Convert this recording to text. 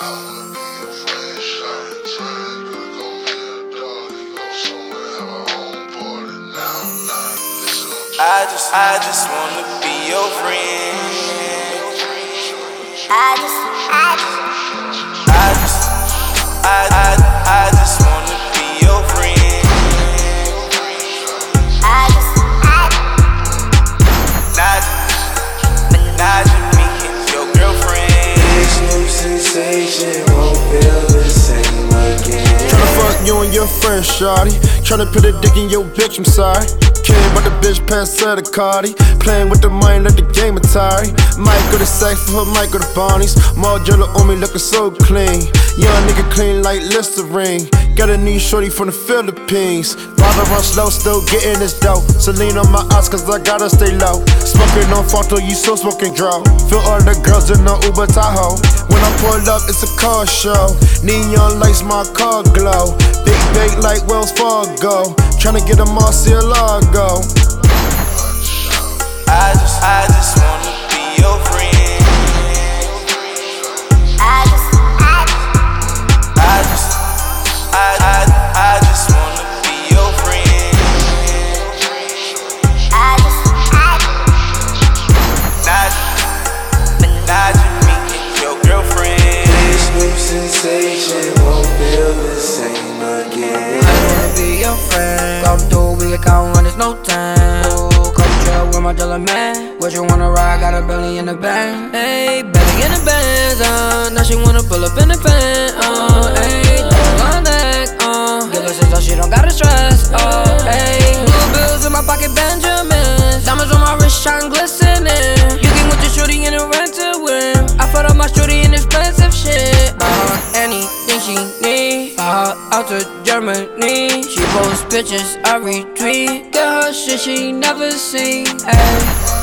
I just wanna be your friend. I just wanna be your friend. Naja, me and your girlfriend. This new sensation won't feel the same again. Tryna fuck you and your friend, shawty. Tryna put a dick in your bitch, I'm sorry. Care about the bitch past the Cardi. Playing with the mind like the game Atari. Might go to sex for her, might go to Bonnie's. More jello on me looking so clean. Young nigga clean like Listerine. Got a new shorty from the Philippines. Bottle run slow, still getting this dough. Celine on my eyes cause I gotta stay low. Smoking on Fato, you still smoking draw. Feel all the girls in the Uber Tahoe. When I pull up, it's a car show. Neon lights, my car glow. Big bait like Wells Fargo. Tryna get a Marcielago. I just wanna be your friend. I just wanna be your friend. Naja, me and your girlfriend. This new sensation won't feel the same again. I wanna be your friend. Come through, we account when there's no time. Ooh, come chill with my jelly man. What you wanna ride? Got a belly in the bank. Hey, belly in the bands. Now she wanna pull up in the van. Hey, double on deck. Give her so she don't gotta stress. Hey, blue bills in my pocket, Benjamins. Diamonds on my wrist, shine glistening. You can with your shorty in a rent to win. I fought up my shorty in expensive shit. Anything she need. Out to Germany. She posts pictures, I retweet. Get her shit she never seen. Ay.